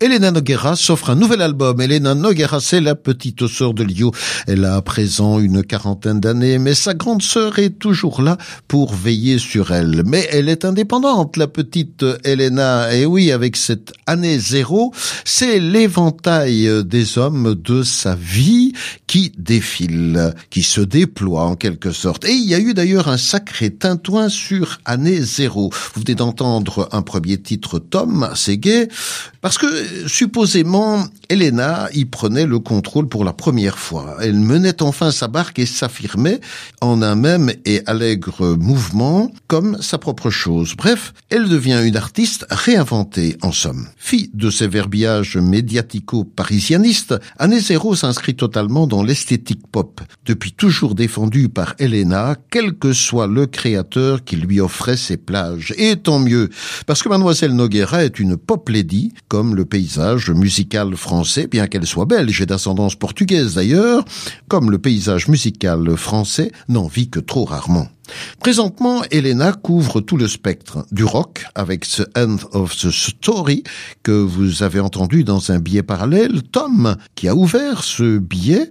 Elena Nogueira s'offre un nouvel album. Elena Nogueira, c'est la petite sœur de Lio. Elle a à présent une quarantaine d'années, mais sa grande sœur est toujours là pour veiller sur elle. Mais elle est indépendante, la petite Elena. Et oui, avec cette année zéro, c'est l'éventail des hommes de sa vie qui défile, qui se déploie en quelque sorte. Et il y a eu d'ailleurs un sacré tintouin sur année zéro. Vous venez d'entendre un premier titre, Tom, c'est gay, parce que supposément, Elena y prenait le contrôle pour la première fois. Elle menait enfin sa barque et s'affirmait en un même et allègre mouvement comme sa propre chose. Bref, elle devient une artiste réinventée, en somme. Fille de ces verbiages médiatico-parisianistes, Année Zéro s'inscrit totalement dans l'esthétique pop, depuis toujours défendue par Elena, quel que soit le créateur qui lui offrait ses plages. Et tant mieux, parce que Mademoiselle Nogueira est une pop lady, comme le paysage musical français, bien qu'elle soit belge et d'ascendance portugaise d'ailleurs, comme le paysage musical français n'en vit que trop rarement. Présentement, Elena couvre tout le spectre du rock avec The End of the Story que vous avez entendu dans un billet parallèle, Tom qui a ouvert ce billet,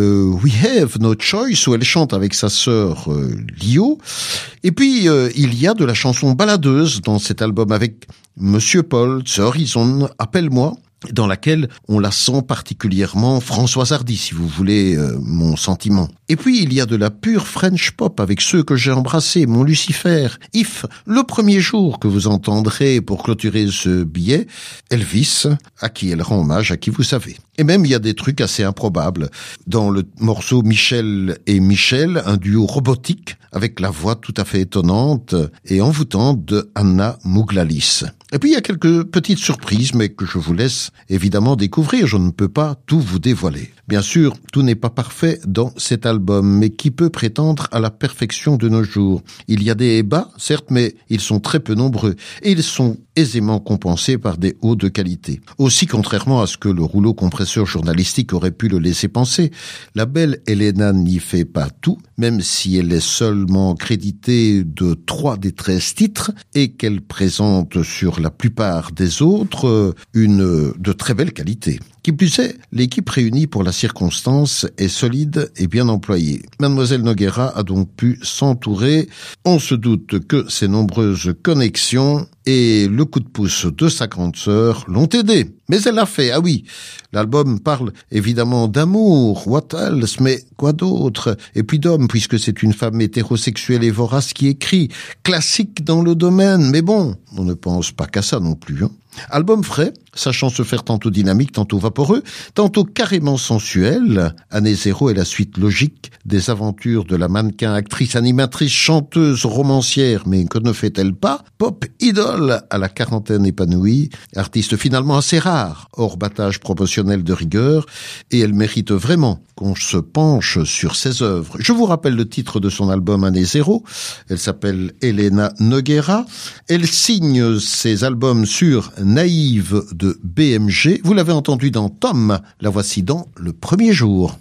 We Have No Choice où elle chante avec sa sœur Lio, et puis il y a de la chanson balladeuse dans cet album avec Monsieur Paul, The Horizon, Appelle-moi, dans laquelle on la sent particulièrement Françoise Hardy, si vous voulez mon sentiment. Et puis il y a de la pure French pop avec ceux que j'ai embrassés, mon Lucifer, If, le premier jour que vous entendrez pour clôturer ce billet, Elvis, à qui elle rend hommage, à qui vous savez. Et même il y a des trucs assez improbables. Dans le morceau Michel et Michel, un duo robotique avec la voix tout à fait étonnante et envoûtante de Anna Mouglalis. Et puis il y a quelques petites surprises, mais que je vous laisse évidemment découvrir. Je ne peux pas tout vous dévoiler. Bien sûr, tout n'est pas parfait dans cet album, mais qui peut prétendre à la perfection de nos jours? Il y a des bas, certes, mais ils sont très peu nombreux, et ils sont aisément compensés par des hauts de qualité. Aussi, contrairement à ce que le rouleau compresseur journalistique aurait pu le laisser penser, la belle Elena n'y fait pas tout, même si elle est seulement créditée de 3 des 13 titres, et qu'elle présente sur la plupart des autres une de très belle qualité. Qui plus est, l'équipe réunie pour la circonstance est solide et bien employée. Mademoiselle Nogueira a donc pu s'entourer. On se doute que ses nombreuses connexions et le coup de pouce de sa grande sœur l'ont aidée. Mais elle l'a fait, ah oui. L'album parle évidemment d'amour, what else, mais quoi d'autre? Et puis d'homme, puisque c'est une femme hétérosexuelle et vorace qui écrit. Classique dans le domaine, mais bon, on ne pense pas qu'à ça non plus, hein. Album frais, sachant se faire tantôt dynamique, tantôt vaporeux, tantôt carrément sensuel. Année Zéro est la suite logique des aventures de la mannequin, actrice, animatrice, chanteuse, romancière, mais que ne fait-elle pas? Pop idole à la quarantaine épanouie, artiste finalement assez rare, hors battage promotionnel de rigueur, et elle mérite vraiment qu'on se penche sur ses œuvres. Je vous rappelle le titre de son album Année Zéro. Elle s'appelle Elena Nogueira. Elle signe ses albums sur Naïve de BMG. Vous l'avez entendu dans Tom. La voici dans Le Premier Jour.